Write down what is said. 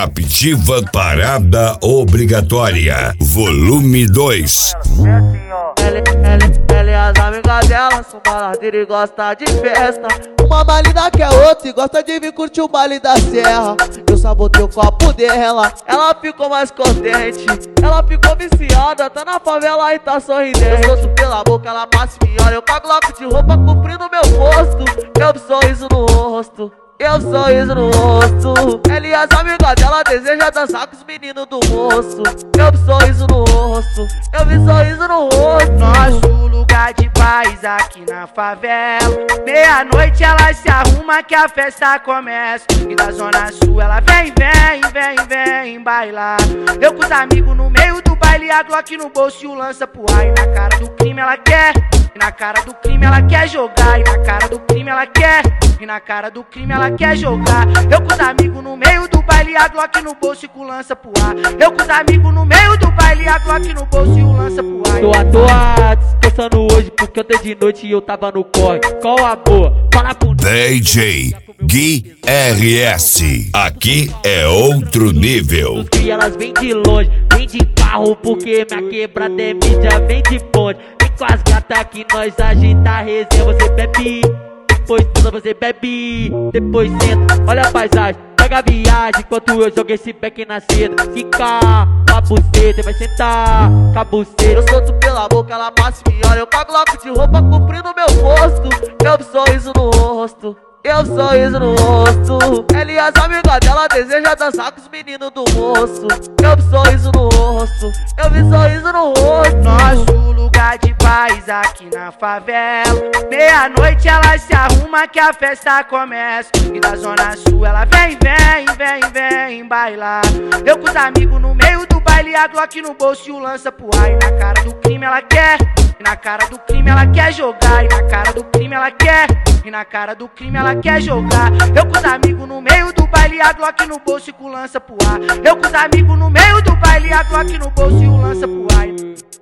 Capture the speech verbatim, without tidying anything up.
Captiva Parada Obrigatória, volume dois. É assim, ó. Ela, ela, ela e as amigas dela são baladeiras e gosta de festa. Uma mais linda que a outra e gosta de vir curtir o baile da serra. Eu sabotei o copo dela, ela ficou mais contente. Ela ficou viciada, tá na favela e tá sorridente. Eu solto pela boca, ela passa e me olha. Eu cago logo de roupa cobrindo meu rosto. Eu sorriso no rosto, eu sorriso no rosto. Ela e as amigas dela desejam dançar com os meninos do moço. Eu sorriso no rosto, eu vi sorriso no rosto. Nosso lugar de paz aqui na favela. Meia-noite ela se arruma que a festa começa. E da zona sul ela vem, vem, vem, vem bailar. Eu com os amigos no meio do baile, a Glock no bolso e o lança pro ar. E na cara do crime ela quer, e na cara do crime ela quer jogar. E na cara do crime ela quer, e na cara do crime ela quer jogar. Eu com os amigos no meio do baile, a Glock no bolso e com o lança pro ar. Eu com os amigos no meio do baile, a Glock no bolso e o lança pro ar. Tô à toa descansando hoje porque ontem de noite eu tava no corre. Qual a boa? Fala pro D J Gui R S, aqui é outro nível. E elas vêm de longe, vêm de carro porque minha quebrada é mídia, vem de bonde. Vem com as gatas que nós agita a resenha, você bebe. Depois tudo você bebe, depois senta, olha a paisagem, pega a viagem. Enquanto eu jogo esse back na seda, fica com a buceta, vai sentar com a buceta. Eu solto pela boca, ela passa e me olha. Eu cago logo de roupa cobrindo meu rosto. Eu sorriso no rosto, eu sorriso no rosto. Ela e as amigas dela desejam dançar com os meninos do moço. Eu sorriso no rosto, eu vi sorriso no rosto. Nosso lugar de paz aqui na favela. Meia-noite ela se arruma que a festa começa. E da zona sul ela vem, vem, vem, vem bailar. Eu com os amigos no meio do baile, a Glock no bolso e o lança pro ar. E na cara do crime ela quer, e na cara do crime ela quer jogar. E na cara do crime ela quer, e na cara do crime ela quer jogar. Eu com os amigos no meio do baile, a Glock no bolso e com o lança pro ar. Eu com os amigos no meio do baile, a Glock no bolso e o lança pro ar.